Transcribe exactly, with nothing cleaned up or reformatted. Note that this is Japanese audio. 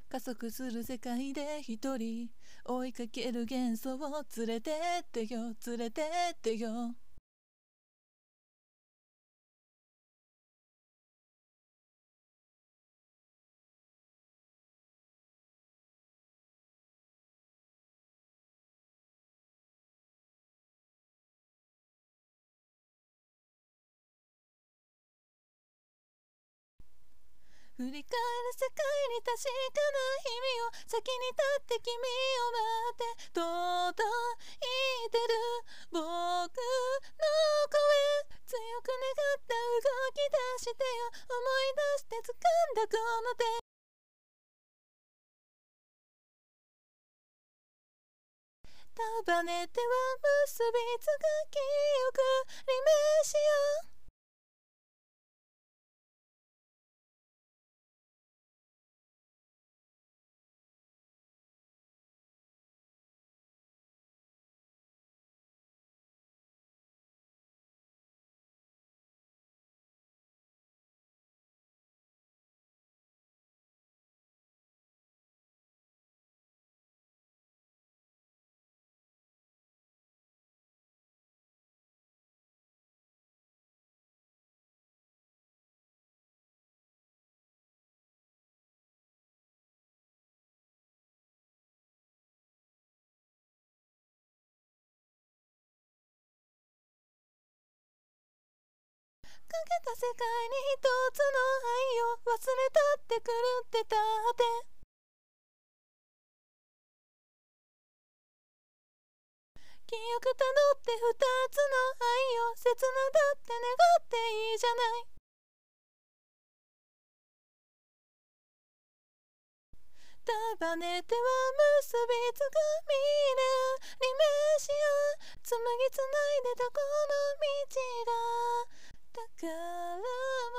加速する世界で一人追いかける幻想を連れてってよ連れてってよ。振り返る世界に確かな日々を先に立って君を待って届いてる僕の声強く願った動き出してよ思い出して掴んだこの手束ねては結びつく記憶リメしよう。かけた世界に一つの愛を忘れたって狂ってたって記憶たどって二つの愛を切なだって願っていいじゃない。束ねては結びつく未練リメしよう。紡ぎつないでたこの道が宝物